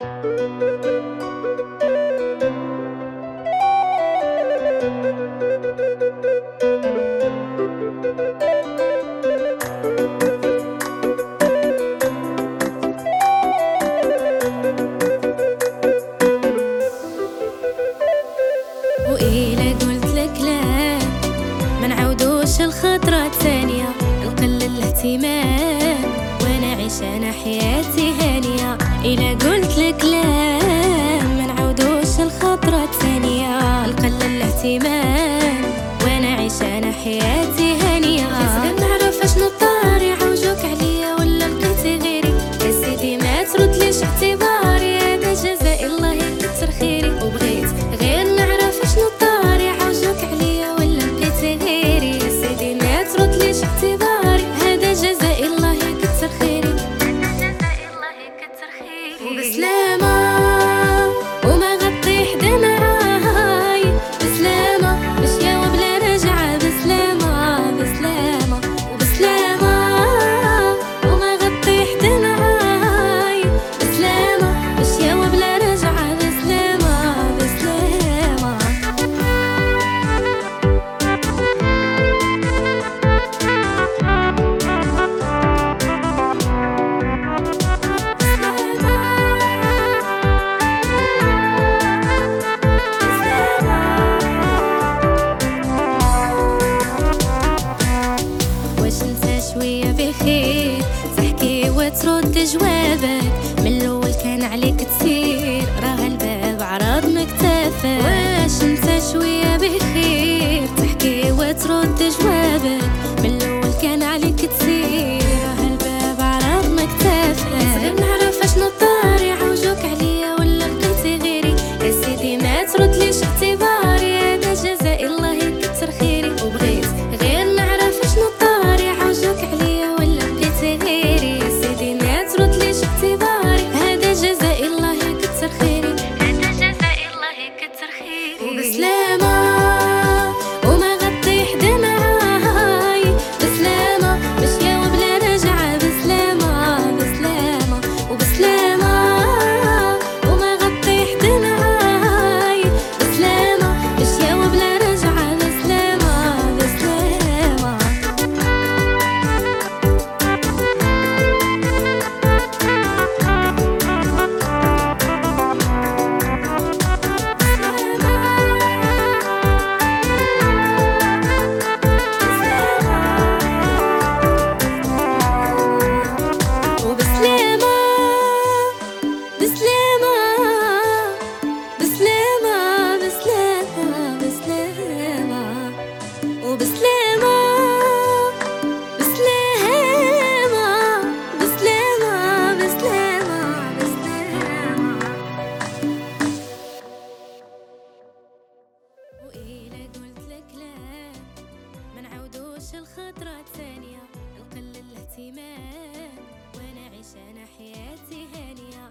وإلا قلتلك لا ما نعودوش الخطرة الثانية، نقلل الاهتمام وانا عيش انا حياتي هانية. إلا قلتلك لا ما نعودوش الخطرة الثانية، نقلل الاهتمام وانا عيش انا حياتي هانية. لازم نعرف اشنو طار، يعوجوك عليا ولا لقيتي غيري؟ يا سيدي ما تردليش اعتباري، هذا جزاء الله يكتر خيري. وبغيت غير نعرف اشنو طار، يعوجوك عليا ولا لقيتي غيري؟ يا سيدي ما تردليش اعتباري، هذا جزاء الله يكتر خيري. وبسلامة وما غطي حدا معاي، بسلامة مشيا وبلا رجعة، بسلامة بسلامة وبسلامة وما غطي حدا معاي، بسلامة مشيا وبلا رجعة، بسلامة بسلامة. واش انت شوية بخير تحكي وترد جوابك؟ من الاول كان عليك تسير، راه الباب عرض مكتفك. واش انت شوية بخير تحكي وترد جوابك؟ من الاول كان عليك تسير، راه الباب عرض مكتفك. صعب نعرف اشنو طار، يعوجوك عليا ولا لقيتي غيري؟ يا سيدي ما تردليش اعتباري، هذا جزاء الله يكتر خيري. وبغيت غير نعرف اشنو طار، يعوجوك عليا ولا لقيتي غيري؟ يا سيدي ما تردليش اعتباري، هذا جزاء الله يكتر خيري، هذا جزاء الله يكتر خيري. وبسلامة وما غطي حدا معاي، بسلامة مشيا وبلا رجعة، بسلامة بسلامة وبسلامة وما غطي حدا معاي، بسلامة مشيا وبلا رجعة، بسلامة بسلامة. وبسلامة بسلامة بسلامة بسلامة بسلامة وبسلامة بسلامة بسلامة بسلامة بسلامة. وإلا قلتلك لا ما نعودوش الخطرة الثانية، نقلل الاهتمام وانا عيش انا حياتي هانية.